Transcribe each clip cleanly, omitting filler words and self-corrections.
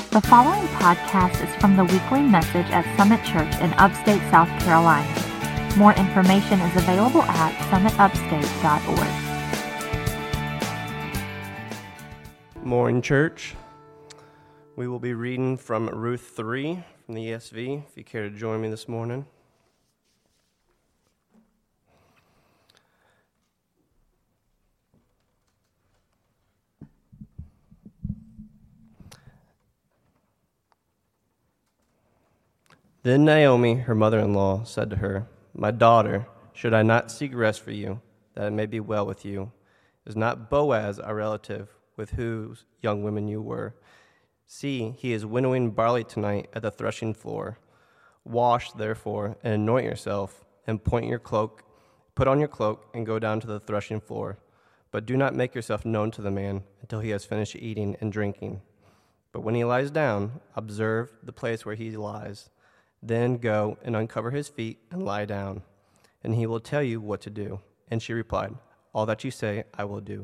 The following podcast is from the weekly message at Summit Church in upstate South Carolina. More information is available at summitupstate.org. Morning, church. We will be reading from Ruth 3 from the ESV, if you care to join me this morning. Then Naomi, her mother-in-law, said to her, "My daughter, should I not seek rest for you, that it may be well with you? Is not Boaz our relative, with whose young women you were? See, he is winnowing barley tonight at the threshing floor. Wash, therefore, and anoint yourself, and put on your cloak, and go down to the threshing floor. But do not make yourself known to the man until he has finished eating and drinking. But when he lies down, observe the place where he lies. Then go and uncover his feet and lie down, and he will tell you what to do." And she replied, "All that you say I will do."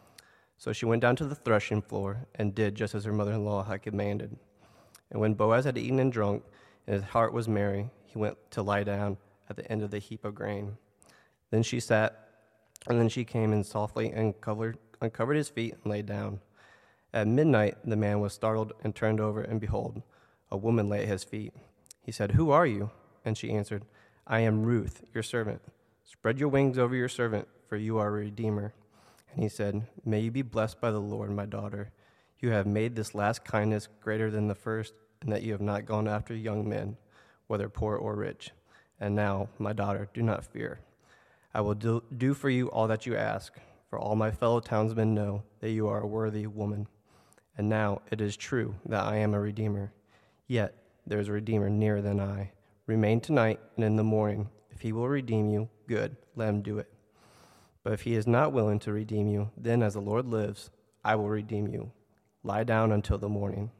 So she went down to the threshing floor and did just as her mother-in-law had commanded. And when Boaz had eaten and drunk, and his heart was merry, he went to lie down at the end of the heap of grain. Then she sat, and then she came and softly uncovered his feet and lay down. At midnight the man was startled and turned over, and behold, a woman lay at his feet. He said, "Who are you?" And she answered, "I am Ruth, your servant. Spread your wings over your servant, for you are a redeemer." And he said, "May you be blessed by the Lord, my daughter. You have made this last kindness greater than the first, and that you have not gone after young men, whether poor or rich. And now, my daughter, do not fear. I will do for you all that you ask, for all my fellow townsmen know that you are a worthy woman. And now it is true that I am a redeemer. Yet there is a redeemer nearer than I. Remain tonight, and in the morning, if he will redeem you, good, let him do it. But if he is not willing to redeem you, then as the Lord lives, I will redeem you. Lie down until the morning."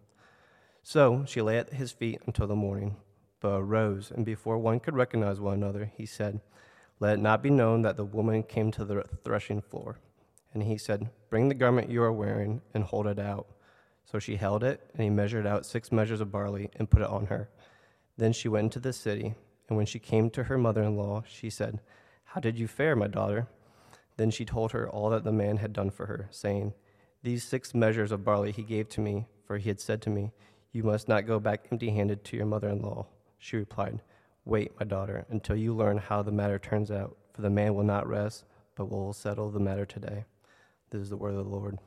So she lay at his feet until the morning, but arose, and before one could recognize one another, he said, "Let it not be known that the woman came to the threshing floor." And he said, "Bring the garment you are wearing and hold it out." So she held it, and he measured out 6 measures of barley and put it on her. Then she went into the city, and when she came to her mother-in-law, she said, "How did you fare, my daughter?" Then she told her all that the man had done for her, saying, "These 6 measures of barley he gave to me, for he had said to me, 'You must not go back empty-handed to your mother-in-law.'" She replied, "Wait, my daughter, until you learn how the matter turns out, for the man will not rest, but will settle the matter today." This is the word of the Lord.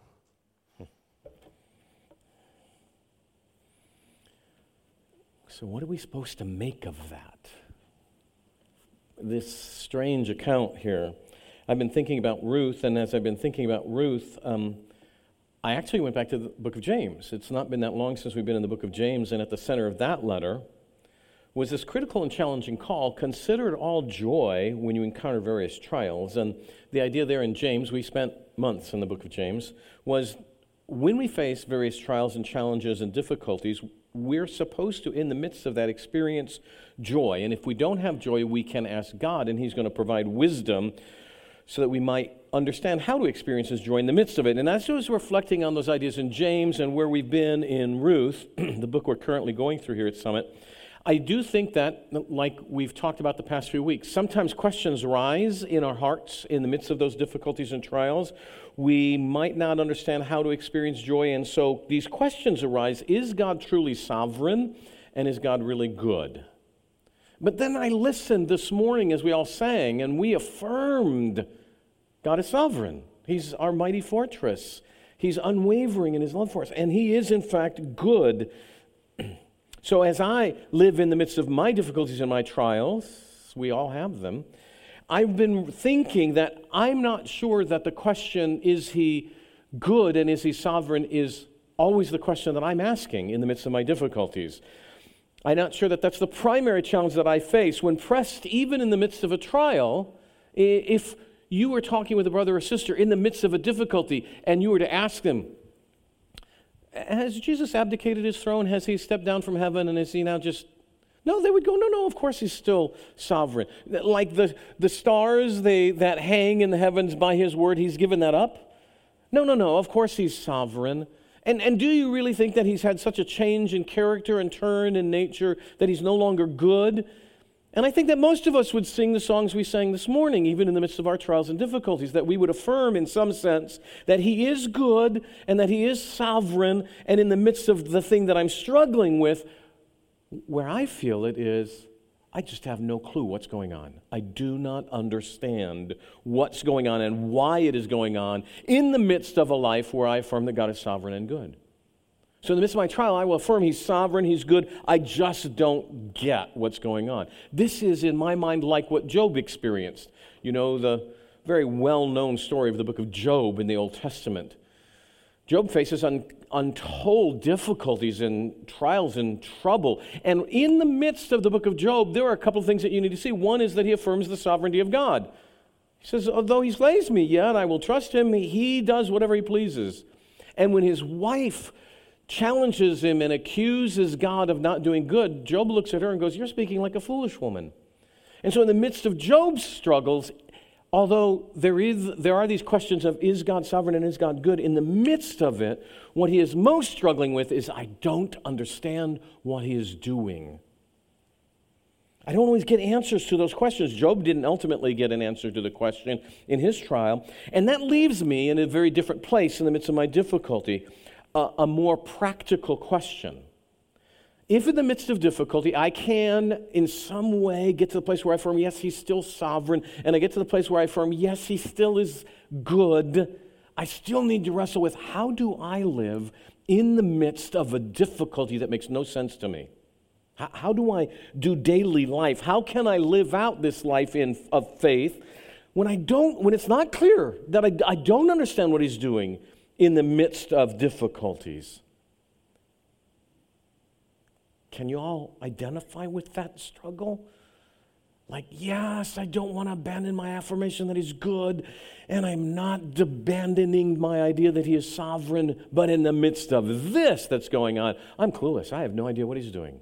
So what are we supposed to make of that? This strange account here. I've been thinking about Ruth, and as I've been thinking about Ruth, I actually went back to the book of James. It's not been that long since we've been in the book of James, and at the center of that letter was this critical and challenging call: consider it all joy when you encounter various trials. And the idea there in James, we spent months in the book of James, was when we face various trials and challenges and difficulties, we're supposed to, in the midst of that, experience joy. And if we don't have joy, we can ask God, and He's going to provide wisdom so that we might understand how to experience His joy in the midst of it. And as I was reflecting on those ideas in James and where we've been in Ruth, the book we're currently going through here at Summit, I do think that, like we've talked about the past few weeks, sometimes questions rise in our hearts in the midst of those difficulties and trials. We might not understand how to experience joy, and so these questions arise. Is God truly sovereign, and is God really good? But then I listened this morning as we all sang, and we affirmed God is sovereign. He's our mighty fortress. He's unwavering in His love for us, and He is, in fact, good. So as I live in the midst of my difficulties and my trials, we all have them, I've been thinking that I'm not sure that the question, is He good and is He sovereign, is always the question that I'm asking in the midst of my difficulties. I'm not sure that that's the primary challenge that I face when pressed, even in the midst of a trial. If you were talking with a brother or sister in the midst of a difficulty and you were to ask them, has Jesus abdicated His throne? Has He stepped down from heaven, and is He now just... No, they would go, no, of course He's still sovereign. Like the stars that hang in the heavens by His word, He's given that up? No, of course He's sovereign. And do you really think that he's had such a change in character and turn in nature that he's no longer good? And I think that most of us would sing the songs we sang this morning, even in the midst of our trials and difficulties, that we would affirm in some sense that he is good and that he is sovereign, and in the midst of the thing that I'm struggling with, where I feel it is, I just have no clue what's going on. I do not understand what's going on and why it is going on in the midst of a life where I affirm that God is sovereign and good. So in the midst of my trial, I will affirm he's sovereign, he's good. I just don't get what's going on. This is, in my mind, like what Job experienced. You know, the very well-known story of the book of Job in the Old Testament. Job faces untold difficulties and trials and trouble. And in the midst of the book of Job, there are a couple of things that you need to see. One is that he affirms the sovereignty of God. He says, although he slays me, yet I will trust him. He does whatever he pleases. And when his wife challenges him and accuses God of not doing good, Job looks at her and goes, you're speaking like a foolish woman. And so in the midst of Job's struggles, although there are these questions of is God sovereign and is God good, in the midst of it, what he is most struggling with is I don't understand what he is doing. I don't always get answers to those questions. Job didn't ultimately get an answer to the question in his trial, and that leaves me in a very different place in the midst of my difficulty, a more practical question. If in the midst of difficulty, I can in some way get to the place where I affirm, yes, he's still sovereign, and I get to the place where I affirm, yes, he still is good, I still need to wrestle with how do I live in the midst of a difficulty that makes no sense to me? How do I do daily life? How can I live out this life of faith when it's not clear that I don't understand what he's doing in the midst of difficulties? Can you all identify with that struggle? Like, yes, I don't want to abandon my affirmation that he's good, and I'm not abandoning my idea that he is sovereign, but in the midst of this that's going on, I'm clueless. I have no idea what he's doing.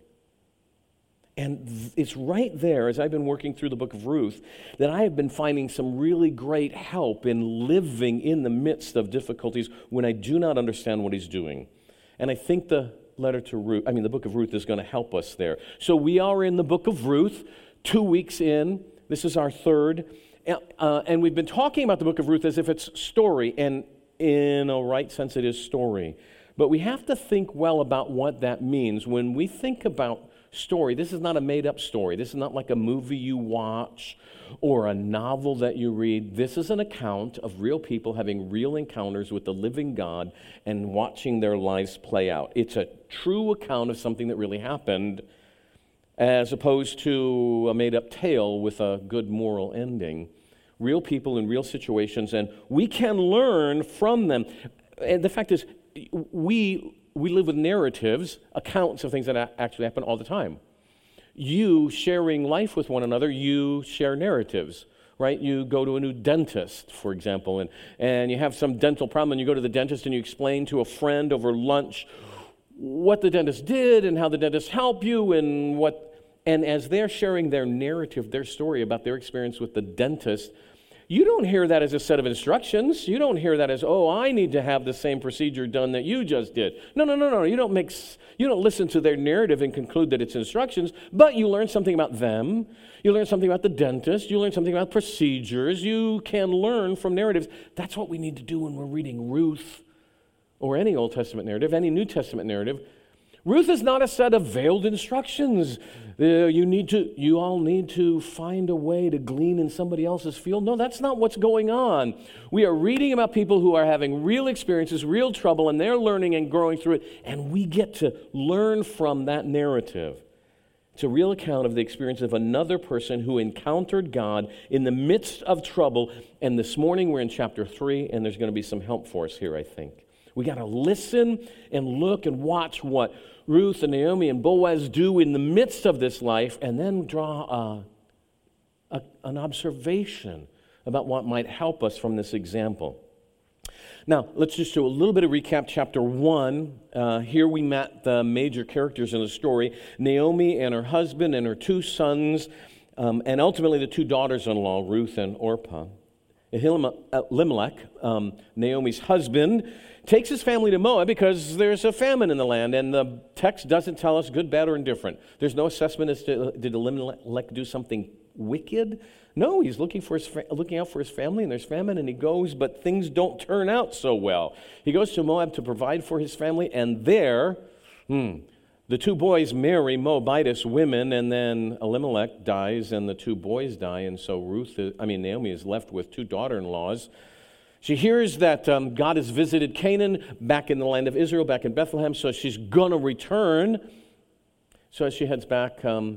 And it's right there, as I've been working through the book of Ruth, that I have been finding some really great help in living in the midst of difficulties when I do not understand what he's doing. And I think the book of Ruth is going to help us there. So we are in the book of Ruth, 2 weeks in. This is our third. And we've been talking about the book of Ruth as if it's story, and in a right sense it is story. But we have to think well about what that means. When we think about story, this is not a made-up story. This is not like a movie you watch or a novel that you read. This is an account of real people having real encounters with the living God and watching their lives play out. It's a true account of something that really happened, as opposed to a made-up tale with a good moral ending. Real people in real situations, and we can learn from them. And the fact is, we live with narratives, accounts of things that actually happen all the time. You sharing life with one another, you share narratives, right? You go to a new dentist, for example, and you have some dental problem, and you go to the dentist and you explain to a friend over lunch what the dentist did and how the dentist helped you and as they're sharing their narrative, their story about their experience with the dentist, you don't hear that as a set of instructions. You don't hear that as, I need to have the same procedure done that you just did. No. You don't listen to their narrative and conclude that it's instructions, but you learn something about them. You learn something about the dentist. You learn something about procedures. You can learn from narratives. That's what we need to do when we're reading Ruth or any Old Testament narrative, any New Testament narrative. Ruth is not a set of veiled instructions. You all need to find a way to glean in somebody else's field. No, that's not what's going on. We are reading about people who are having real experiences, real trouble, and they're learning and growing through it, and we get to learn from that narrative. It's a real account of the experience of another person who encountered God in the midst of trouble, and this morning we're in chapter 3, and there's going to be some help for us here, I think. We got to listen and look and watch what Ruth and Naomi and Boaz do in the midst of this life, and then draw an observation about what might help us from this example. Now, let's just do a little bit of recap. Chapter 1, here we met the major characters in the story, Naomi and her husband and her 2 sons, and ultimately the 2 daughters-in-law, Ruth and Orpah. Elimelech, Naomi's husband, takes his family to Moab because there's a famine in the land, and the text doesn't tell us good, bad, or indifferent. There's no assessment as to did Elimelech do something wicked. No, he's looking out for his family, and there's famine, and he goes, but things don't turn out so well. He goes to Moab to provide for his family, and there, the two boys marry Moabitess women, and then Elimelech dies, and the two boys die, and so Naomi is left with two daughter-in-laws. She hears that God has visited Canaan back in the land of Israel, back in Bethlehem, so she's going to return. So as she heads back,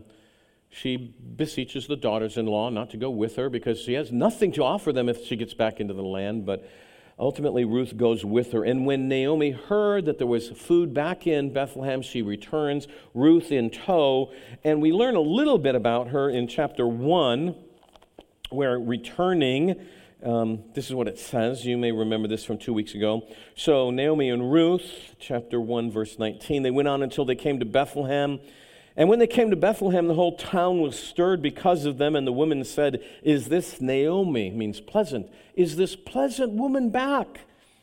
she beseeches the daughters-in-law not to go with her because she has nothing to offer them if she gets back into the land, but ultimately Ruth goes with her. And when Naomi heard that there was food back in Bethlehem, she returns, Ruth in tow, and we learn a little bit about her in chapter 1, where returning, this is what it says. You may remember this from 2 weeks ago. So Naomi and Ruth, chapter 1, verse 19, they went on until they came to Bethlehem. And when they came to Bethlehem, the whole town was stirred because of them. And the women said, "Is this Naomi?" Means pleasant. "Is this pleasant woman back?"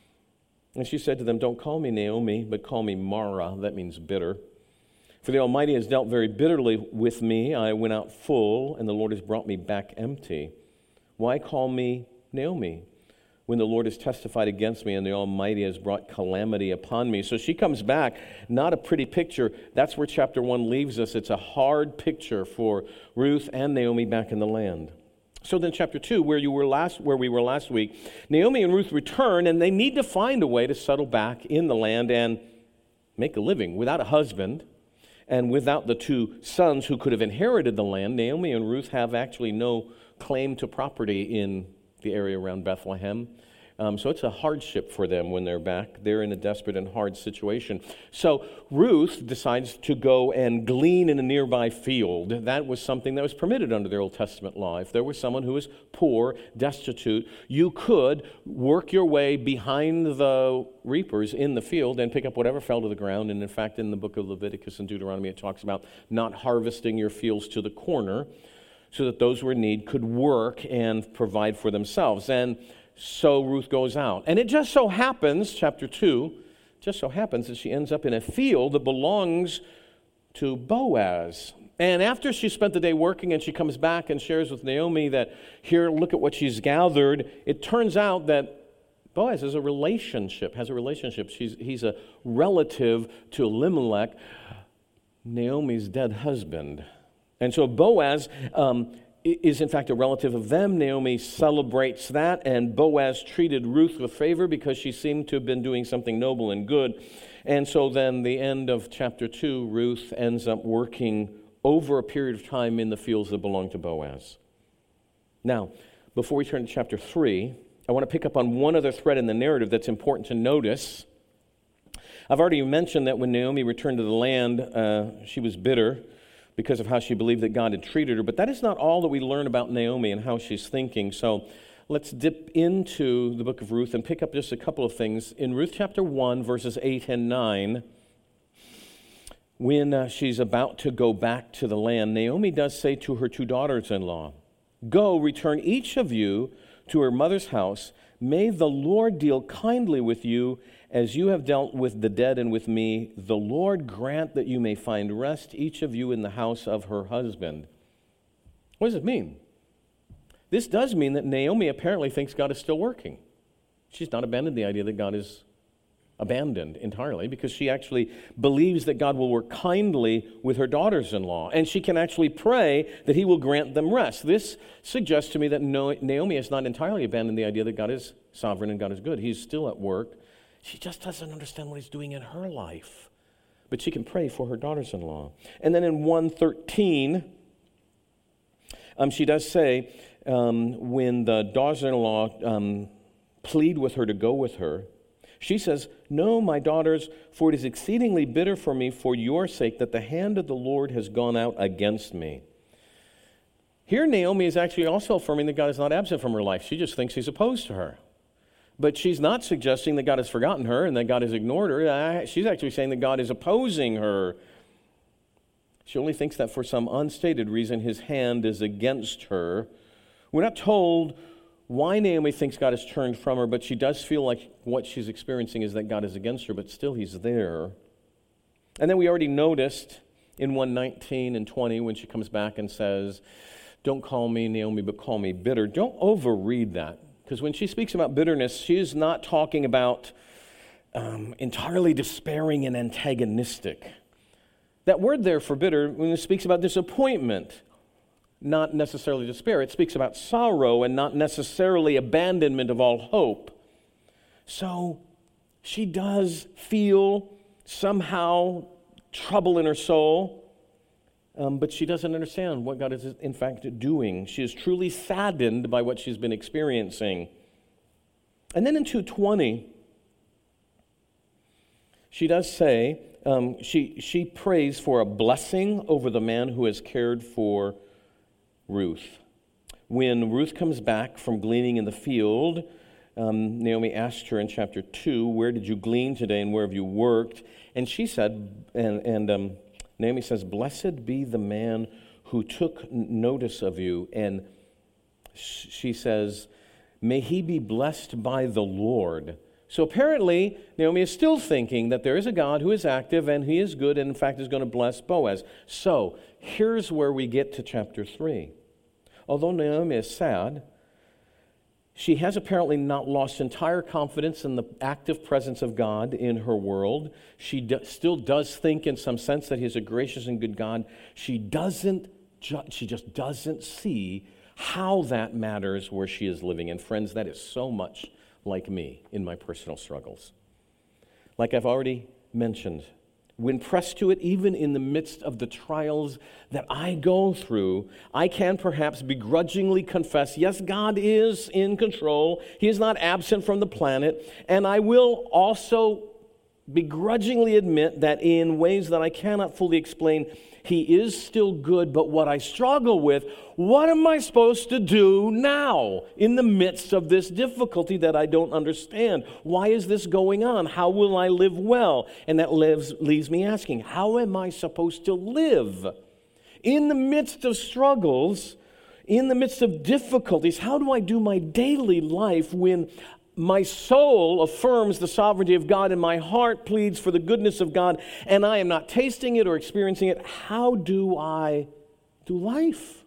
And she said to them, "Don't call me Naomi, but call me Mara." That means bitter. "For the Almighty has dealt very bitterly with me. I went out full, and the Lord has brought me back empty. Why call me Naomi, when the Lord has testified against me and the Almighty has brought calamity upon me?" So she comes back, not a pretty picture. That's where chapter 1 leaves us. It's a hard picture for Ruth and Naomi back in the land. So then chapter 2, where we were last week, Naomi and Ruth return, and they need to find a way to settle back in the land and make a living without a husband and without the two sons who could have inherited the land. Naomi and Ruth have actually no claim to property in the area around Bethlehem. So it's a hardship for them when they're back. They're in a desperate and hard situation. So Ruth decides to go and glean in a nearby field. That was something that was permitted under their Old Testament law. If there was someone who was poor, destitute, you could work your way behind the reapers in the field and pick up whatever fell to the ground. And in fact, in the book of Leviticus and Deuteronomy, it talks about not harvesting your fields to the corner, so that those who were in need could work and provide for themselves. And so Ruth goes out. And it just so happens, chapter 2, that she ends up in a field that belongs to Boaz. And after she spent the day working and she comes back and shares with Naomi that, here, look at what she's gathered, it turns out that Boaz has a relationship. He's a relative to Elimelech, Naomi's dead husband. And so Boaz is in fact a relative of them. Naomi celebrates that, and Boaz treated Ruth with favor because she seemed to have been doing something noble and good. And so then the end of chapter 2, Ruth ends up working over a period of time in the fields that belong to Boaz. Now, before we turn to chapter 3, I want to pick up on one other thread in the narrative that's important to notice. I've already mentioned that when Naomi returned to the land, she was bitter because of how she believed that God had treated her. But that is not all that we learn about Naomi and how she's thinking. So let's dip into the book of Ruth and pick up just a couple of things. In Ruth chapter 1, verses 8 and 9, when she's about to go back to the land, Naomi does say to her two daughters-in-law, "Go, return each of you to her mother's house. May the Lord deal kindly with you as you have dealt with the dead and with me. The Lord grant that you may find rest, each of you in the house of her husband." What does it mean? This does mean that Naomi apparently thinks God is still working. She's not abandoned the idea that God is abandoned entirely, because she actually believes that God will work kindly with her daughters-in-law, and she can actually pray that he will grant them rest. This suggests to me that Naomi has not entirely abandoned the idea that God is sovereign and God is good. He's still at work. She just doesn't understand what he's doing in her life. But she can pray for her daughters-in-law. And then in 1:13, she does say, when the daughters-in-law plead with her to go with her, she says, "No, my daughters, for it is exceedingly bitter for me for your sake that the hand of the Lord has gone out against me." Here Naomi is actually also affirming that God is not absent from her life. She just thinks he's opposed to her. But she's not suggesting that God has forgotten her and that God has ignored her. She's actually saying that God is opposing her. She only thinks that for some unstated reason his hand is against her. We're not told why Naomi thinks God has turned from her, but she does feel like what she's experiencing is that God is against her, but still he's there. And then we already noticed in 1:19 and 20 when she comes back and says, don't call me Naomi, but call me bitter. Don't overread that, because when she speaks about bitterness, she's not talking about entirely despairing and antagonistic. That word there for bitter, when it speaks about disappointment, not necessarily despair. It speaks about sorrow and not necessarily abandonment of all hope. So she does feel somehow trouble in her soul, but she doesn't understand what God is in fact doing. She is truly saddened by what she's been experiencing. And then in 2:20, she does say, she prays for a blessing over the man who has cared for Ruth. When Ruth comes back from gleaning in the field, Naomi asked her in chapter 2, where did you glean today and where have you worked? And she said, and Naomi says, blessed be the man who took notice of you. And she says, may he be blessed by the Lord. So apparently, Naomi is still thinking that there is a God who is active and he is good and in fact is going to bless Boaz. So here's where we get to chapter 3. Although Naomi is sad, she has apparently not lost entire confidence in the active presence of God in her world. She still does think in some sense that he's a gracious and good God. She just doesn't see how that matters where she is living. And friends, that is so much like me in my personal struggles. Like I've already mentioned, when pressed to it, even in the midst of the trials that I go through, I can perhaps begrudgingly confess, yes, God is in control. He is not absent from the planet. And I will also begrudgingly admit that in ways that I cannot fully explain, He is still good. But what I struggle with, what am I supposed to do now in the midst of this difficulty that I don't understand? Why is this going on? How will I live well? And that leaves me asking, how am I supposed to live in the midst of struggles, in the midst of difficulties? How do I do my daily life when my soul affirms the sovereignty of God and my heart pleads for the goodness of God and I am not tasting it or experiencing it? How do I do life?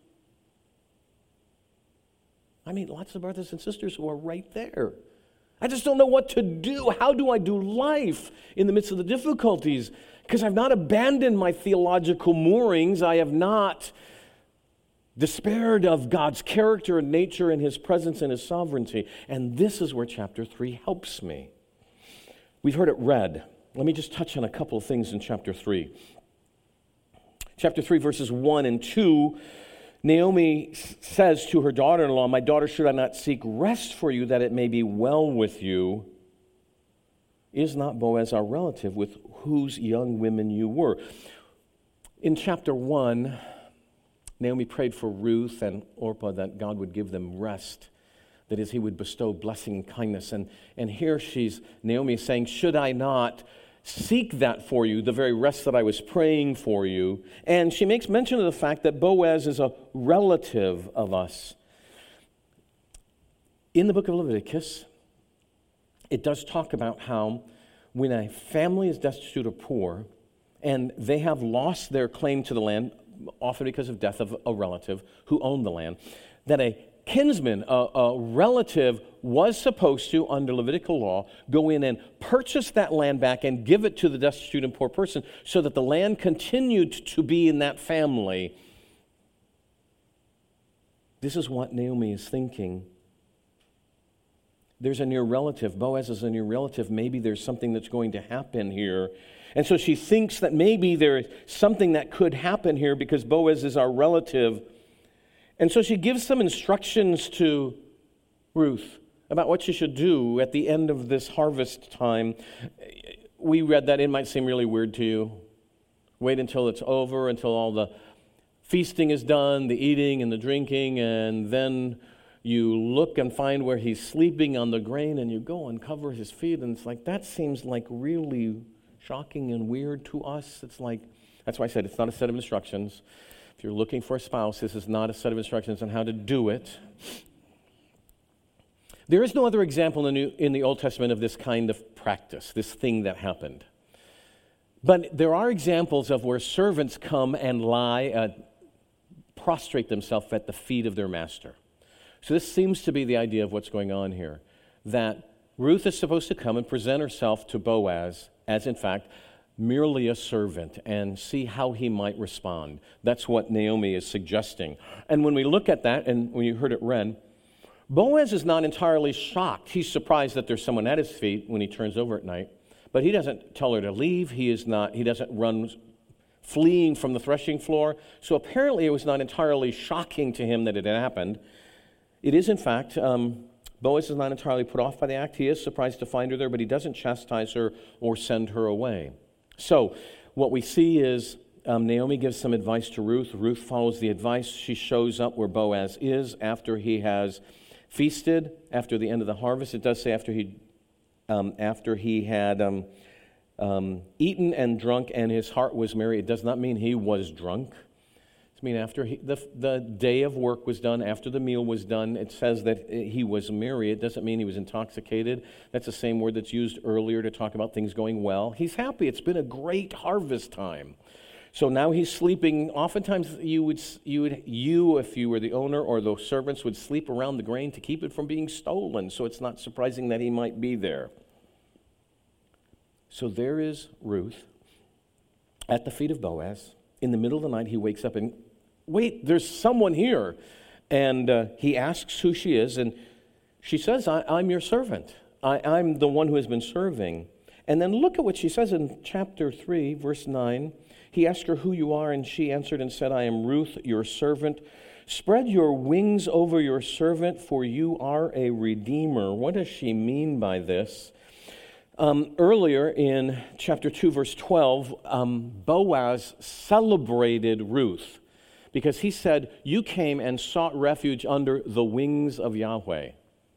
I mean, lots of brothers and sisters who are right there. I just don't know what to do. How do I do life in the midst of the difficulties? Because I've not abandoned my theological moorings. I have not despaired of God's character and nature and His presence and His sovereignty. And this is where chapter 3 helps me. We've heard it read. Let me just touch on a couple of things in chapter 3. Chapter 3, verses 1 and 2, Naomi says to her daughter-in-law, my daughter, should I not seek rest for you that it may be well with you? Is not Boaz our relative with whose young women you were? In chapter 1, Naomi prayed for Ruth and Orpah that God would give them rest. That is, He would bestow blessing and kindness. And here Naomi is saying, should I not seek that for you, the very rest that I was praying for you? And she makes mention of the fact that Boaz is a relative of us. In the book of Leviticus, it does talk about how when a family is destitute or poor, and they have lost their claim to the land, often because of death of a relative who owned the land, that a kinsman, a relative, was supposed to, under Levitical law, go in and purchase that land back and give it to the destitute and poor person so that the land continued to be in that family. This is what Naomi is thinking. There's a near relative. Boaz is a near relative. Maybe there's something that's going to happen here. And so she thinks that maybe there is something that could happen here because Boaz is our relative. And so she gives some instructions to Ruth about what she should do at the end of this harvest time. We read that. It might seem really weird to you. Wait until it's over, until all the feasting is done, the eating and the drinking, and then you look and find where he's sleeping on the grain and you go and cover his feet. And it's like, that seems like really shocking and weird to us. It's like, that's why I said it's not a set of instructions. If you're looking for a spouse, this is not a set of instructions on how to do it. There is no other example in the Old Testament of this kind of practice, this thing that happened. But there are examples of where servants come and lie, prostrate themselves at the feet of their master. So this seems to be the idea of what's going on here, that Ruth is supposed to come and present herself to Boaz as, in fact, merely a servant and see how he might respond. That's what Naomi is suggesting. And when we look at that, and when you heard it read, Boaz is not entirely shocked. He's surprised that there's someone at his feet when he turns over at night, but he doesn't tell her to leave. He doesn't run fleeing from the threshing floor. So apparently it was not entirely shocking to him that it had happened. It is, in fact, Boaz is not entirely put off by the act. He is surprised to find her there, but he doesn't chastise her or send her away. So what we see is Naomi gives some advice to Ruth. Ruth follows the advice. She shows up where Boaz is after he has feasted, after the end of the harvest. It does say after he had eaten and drunk and his heart was merry. It does not mean he was drunk. It means after the day of work was done, after the meal was done, it says that he was merry. It doesn't mean he was intoxicated. That's the same word that's used earlier to talk about things going well. He's happy. It's been a great harvest time. So now he's sleeping. Oftentimes if you were the owner or the servants, would sleep around the grain to keep it from being stolen. So it's not surprising that he might be there. So there is Ruth at the feet of Boaz. In the middle of the night, he wakes up and, wait, there's someone here. And he asks who she is, and she says, I'm your servant. I'm the one who has been serving. And then look at what she says in chapter 3, verse 9. He asked her who you are, and she answered and said, I am Ruth, your servant. Spread your wings over your servant, for you are a redeemer. What does she mean by this? Earlier in chapter 2, verse 12, Boaz celebrated Ruth because he said, you came and sought refuge under the wings of Yahweh.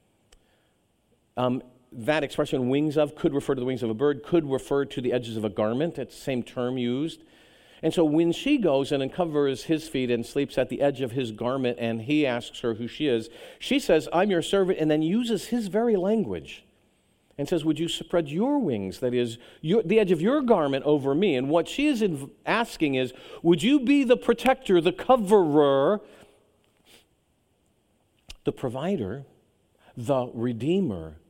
That expression, wings of, could refer to the wings of a bird, could refer to the edges of a garment. It's the same term used. And so when she goes and uncovers his feet and sleeps at the edge of his garment and he asks her who she is, she says, I'm your servant, and then uses his very language and says, would you spread your wings, that is, the edge of your garment over me? And what she is asking is, would you be the protector, the coverer, the provider, the redeemer?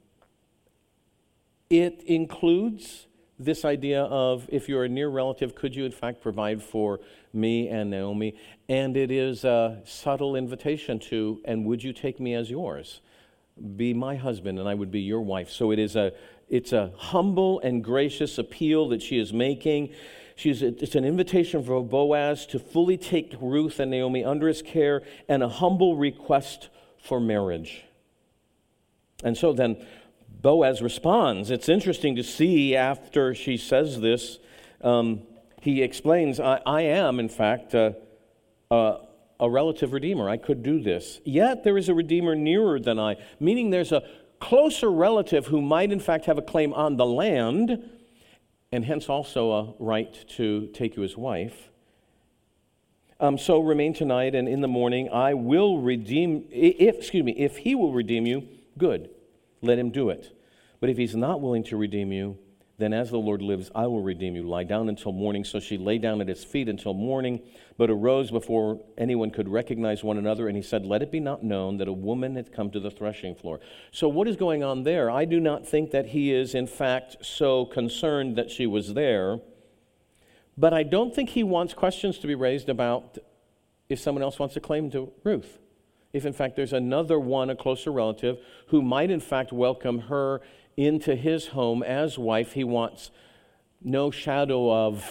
It includes this idea of, if you're a near relative, could you in fact provide for me and Naomi? And it is a subtle invitation to, and would you take me as yours? Be my husband and I would be your wife. So it's a humble and gracious appeal that she is making. It's an invitation for Boaz to fully take Ruth and Naomi under his care, and a humble request for marriage. And so then Boaz responds. It's interesting to see after she says this, he explains, I am, in fact, a relative redeemer. I could do this. Yet there is a redeemer nearer than I, meaning there's a closer relative who might, in fact, have a claim on the land, and hence also a right to take you as wife. So remain tonight, and in the morning I will redeem, if he will redeem you, good. Let him do it. But if he's not willing to redeem you, then as the Lord lives, I will redeem you. Lie down until morning. So she lay down at his feet until morning, but arose before anyone could recognize one another. And he said, let it be not known that a woman had come to the threshing floor. So what is going on there? I do not think that he is, in fact, so concerned that she was there. But I don't think he wants questions to be raised about if someone else wants to claim to Ruth. If, in fact, there's another one, a closer relative, who might, in fact, welcome her into his home as wife, he wants no shadow of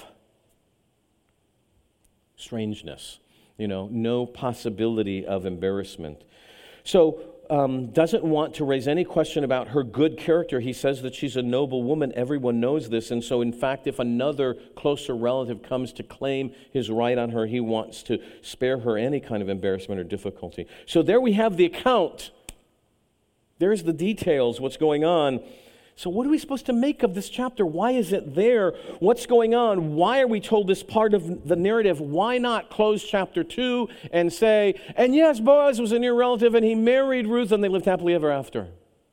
strangeness, no possibility of embarrassment. So, doesn't want to raise any question about her good character. He says that she's a noble woman. Everyone knows this. And so, in fact, if another closer relative comes to claim his right on her, he wants to spare her any kind of embarrassment or difficulty. So there we have the account. There's the details, what's going on. So what are we supposed to make of this chapter? Why is it there? What's going on? Why are we told this part of the narrative? Why not close chapter 2 and say, and yes, Boaz was a near relative and he married Ruth and they lived happily ever after?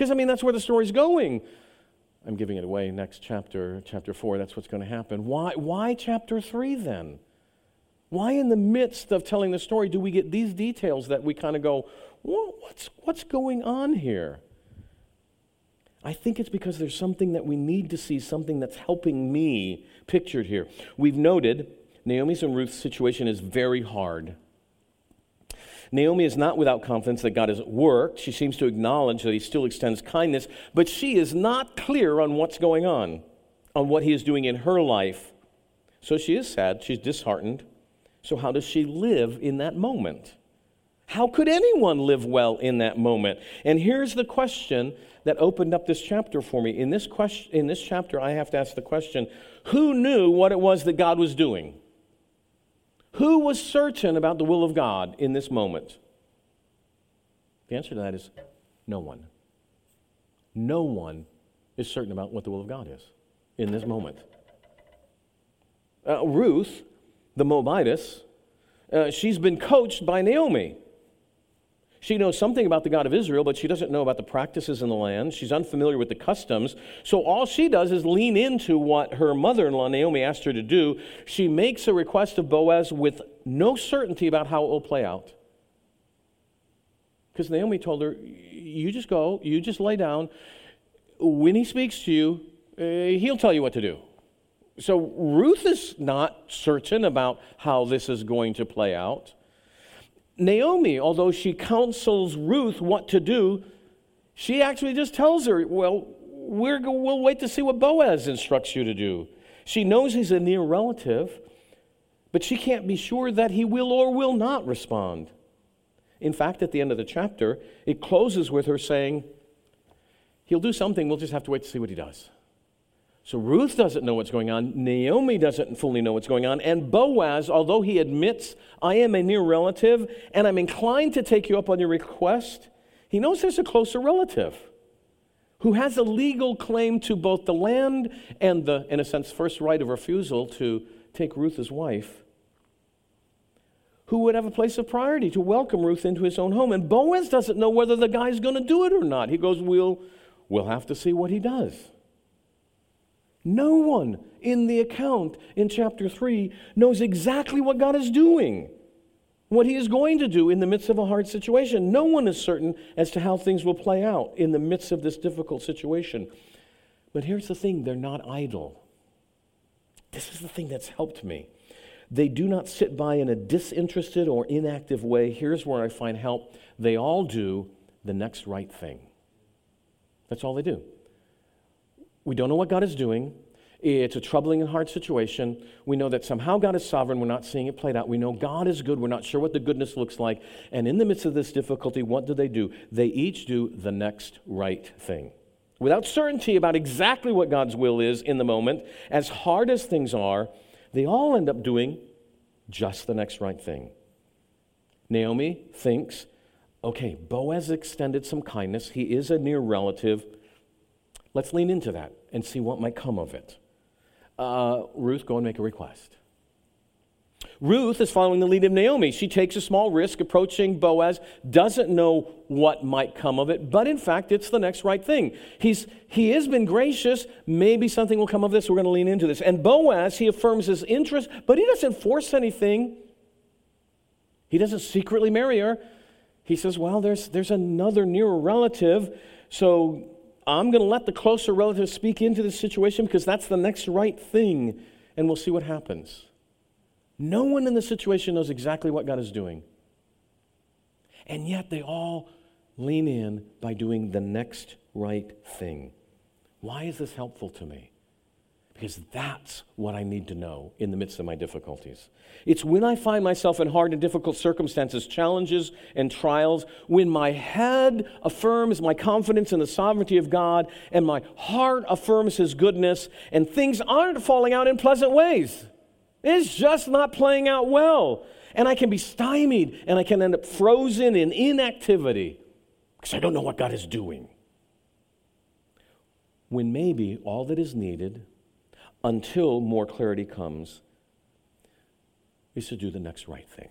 Because, that's where the story's going. I'm giving it away. Next chapter, chapter 4, that's what's going to happen. Why chapter 3 then? Why in the midst of telling the story do we get these details that we kind of go, what's going on here? I think it's because there's something that we need to see, something that's helping me pictured here. We've noted Naomi's and Ruth's situation is very hard. Naomi is not without confidence that God has worked. She seems to acknowledge that he still extends kindness, but she is not clear on what's going on what he is doing in her life. So she is sad, she's disheartened. So how does she live in that moment? How could anyone live well in that moment? And here's the question that opened up this chapter for me. In this chapter, I have to ask the question, who knew what it was that God was doing? Who was certain about the will of God in this moment? The answer to that is no one. No one is certain about what the will of God is in this moment. Ruth, the Moabitess, she's been coached by Naomi. She knows something about the God of Israel, but she doesn't know about the practices in the land. She's unfamiliar with the customs. So all she does is lean into what her mother-in-law, Naomi, asked her to do. She makes a request of Boaz with no certainty about how it will play out. Because Naomi told her, you just go, you just lay down. When he speaks to you, he'll tell you what to do. So Ruth is not certain about how this is going to play out. Naomi, although she counsels Ruth what to do, she actually just tells her, well, we'll wait to see what Boaz instructs you to do. She knows he's a near relative, but she can't be sure that he will or will not respond. In fact, at the end of the chapter, it closes with her saying, he'll do something, we'll just have to wait to see what he does. So Ruth doesn't know what's going on. Naomi doesn't fully know what's going on. And Boaz, although he admits, I am a near relative, and I'm inclined to take you up on your request, he knows there's a closer relative who has a legal claim to both the land and the, in a sense, first right of refusal to take Ruth as wife, who would have a place of priority to welcome Ruth into his own home. And Boaz doesn't know whether the guy's going to do it or not. He goes, we'll have to see what he does. No one in the account in chapter 3 knows exactly what God is doing, what he is going to do in the midst of a hard situation. No one is certain as to how things will play out in the midst of this difficult situation. But here's the thing, they're not idle. This is the thing that's helped me. They do not sit by in a disinterested or inactive way. Here's where I find help. They all do the next right thing. That's all they do. We don't know what God is doing. It's a troubling and hard situation. We know that somehow God is sovereign. We're not seeing it played out. We know God is good. We're not sure what the goodness looks like. And in the midst of this difficulty, what do? They each do the next right thing. Without certainty about exactly what God's will is in the moment, as hard as things are, they all end up doing just the next right thing. Naomi thinks, okay, Boaz extended some kindness. He is a near relative. Let's lean into that and see what might come of it. Ruth, go and make a request. Ruth is following the lead of Naomi. She takes a small risk approaching Boaz, doesn't know what might come of it, but in fact, it's the next right thing. He has been gracious. Maybe something will come of this. We're going to lean into this. And Boaz, he affirms his interest, but he doesn't force anything. He doesn't secretly marry her. He says, well, there's another nearer relative, so I'm going to let the closer relative speak into this situation because that's the next right thing, and we'll see what happens. No one in the situation knows exactly what God is doing. And yet they all lean in by doing the next right thing. Why is this helpful to me? Because that's what I need to know in the midst of my difficulties. It's when I find myself in hard and difficult circumstances, challenges and trials, when my head affirms my confidence in the sovereignty of God and my heart affirms his goodness and things aren't falling out in pleasant ways. It's just not playing out well. And I can be stymied and I can end up frozen in inactivity because I don't know what God is doing. When maybe all that is needed until more clarity comes is to do the next right thing.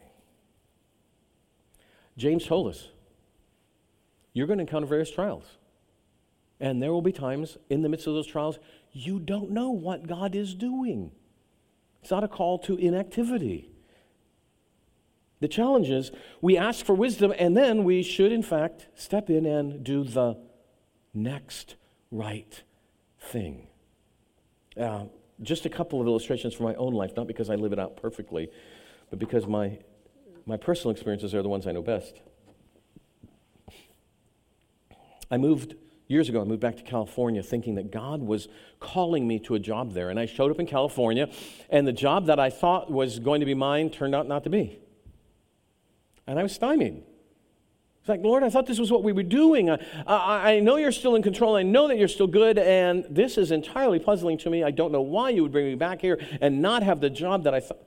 James told us, you're going to encounter various trials. And there will be times in the midst of those trials, you don't know what God is doing. It's not a call to inactivity. The challenge is we ask for wisdom, and then we should, in fact, step in and do the next right thing. Just a couple of illustrations from my own life, not because I live it out perfectly, but because my personal experiences are the ones I know best. Years ago, I moved back to California thinking that God was calling me to a job there. And I showed up in California, and the job that I thought was going to be mine turned out not to be. And I was stymied. It's like, Lord, I thought this was what we were doing. I know you're still in control. I know that you're still good, and this is entirely puzzling to me. I don't know why you would bring me back here and not have the job that I thought.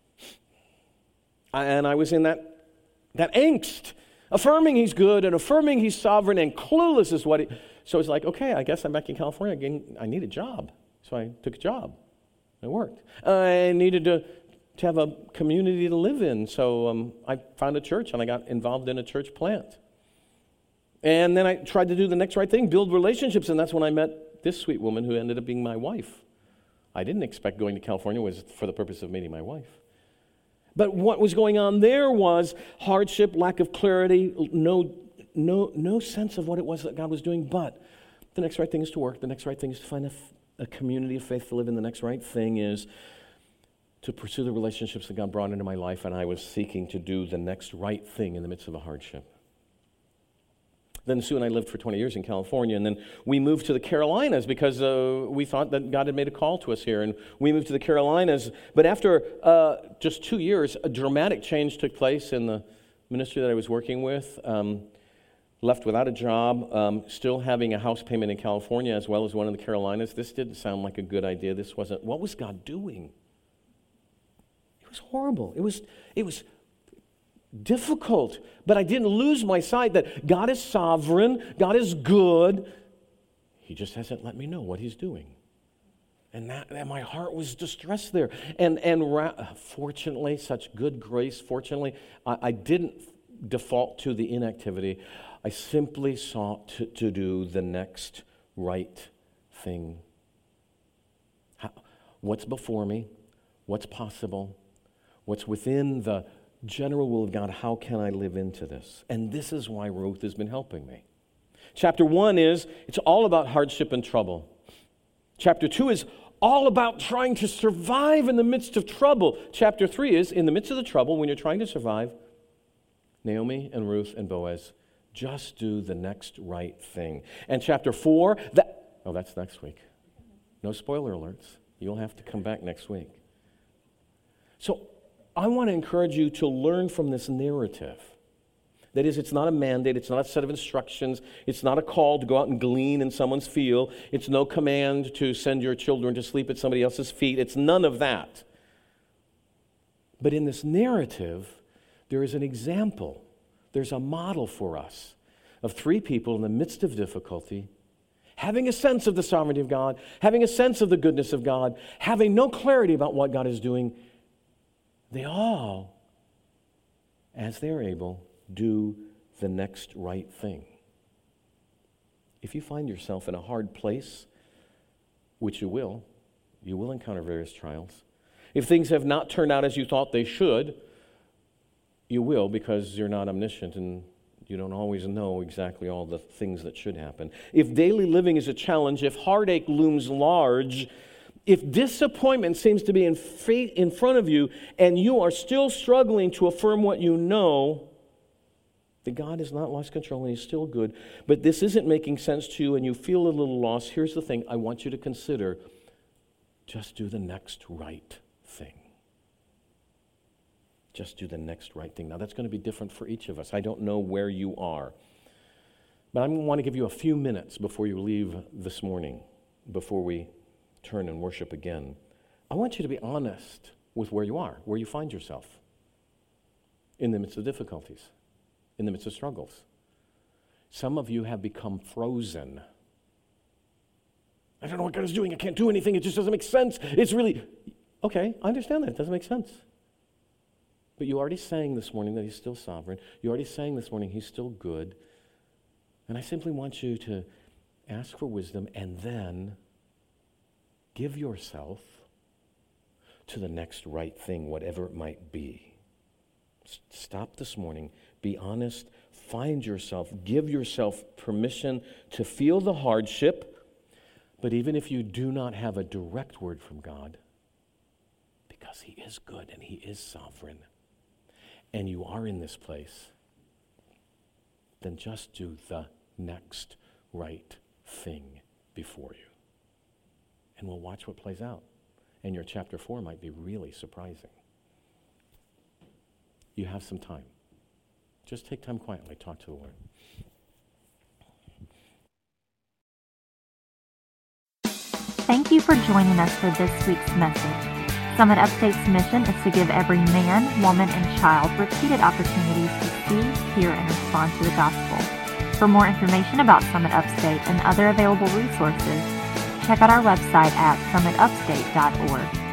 And I was in that angst, affirming he's good and affirming he's sovereign and clueless is what he... So it's like, okay, I guess I'm back in California again. I need a job. So I took a job. It worked. I needed to have a community to live in. So I found a church and I got involved in a church plant. And then I tried to do the next right thing, build relationships, and that's when I met this sweet woman who ended up being my wife. I didn't expect going to California was for the purpose of meeting my wife. But what was going on there was hardship, lack of clarity, no sense of what it was that God was doing. But the next right thing is to work. The next right thing is to find a community of faith to live in. The next right thing is to pursue the relationships that God brought into my life, and I was seeking to do the next right thing in the midst of a hardship. Then Sue and I lived for 20 years in California, and then we moved to the Carolinas because we thought that God had made a call to us here, and we moved to the Carolinas. But after just 2 years, a dramatic change took place in the ministry that I was working with. Left without a job, still having a house payment in California as well as one in the Carolinas. This didn't sound like a good idea. This wasn't. What was God doing? It was horrible. It was difficult, but I didn't lose my sight that God is sovereign, God is good. He just hasn't let me know what he's doing. And my heart was distressed there. And fortunately, such good grace, fortunately, I didn't default to the inactivity. I simply sought to do the next right thing. What's before me? What's possible? What's within the general will of God? How can I live into this? And this is why Ruth has been helping me. Chapter 1 it's all about hardship and trouble. Chapter 2 is all about trying to survive in the midst of trouble. Chapter 3 is in the midst of the trouble, when you're trying to survive, Naomi and Ruth and Boaz just do the next right thing. And chapter 4, that's next week. No spoiler alerts. You'll have to come back next week. So I want to encourage you to learn from this narrative. That is, it's not a mandate, it's not a set of instructions, it's not a call to go out and glean in someone's field, it's no command to send your children to sleep at somebody else's feet, it's none of that. But in this narrative, there is an example, there's a model for us of 3 people in the midst of difficulty, having a sense of the sovereignty of God, having a sense of the goodness of God, having no clarity about what God is doing. They all, as they are able, do the next right thing. If you find yourself in a hard place, which you will encounter various trials. If things have not turned out as you thought they should, you will, because you're not omniscient and you don't always know exactly all the things that should happen. If daily living is a challenge, if heartache looms large, if disappointment seems to be in front of you and you are still struggling to affirm what you know, that God has not lost control and he's still good, but this isn't making sense to you and you feel a little lost, here's the thing I want you to consider. Just do the next right thing. Just do the next right thing. Now, that's going to be different for each of us. I don't know where you are. But I want to give you a few minutes before you leave this morning, before we turn and worship again. I want you to be honest with where you are, where you find yourself in the midst of difficulties, in the midst of struggles. Some of you have become frozen. I don't know what God is doing. I can't do anything. It just doesn't make sense. It's really... Okay, I understand that. It doesn't make sense. But you already sang this morning that he's still sovereign. You already sang this morning he's still good. And I simply want you to Ask for wisdom, and then give yourself to the next right thing, whatever it might be. Stop this morning. Be honest. Find yourself. Give yourself permission to feel the hardship. But even if you do not have a direct word from God, because He is good and He is sovereign, and you are in this place, then just do the next right thing before you. And we'll watch what plays out. And your chapter 4 might be really surprising. You have some time. Just take time quietly. Talk to the Lord. Thank you for joining us for this week's message. Summit Upstate's mission is to give every man, woman, and child repeated opportunities to see, hear, and respond to the gospel. For more information about Summit Upstate and other available resources, check out our website at summitupstate.org.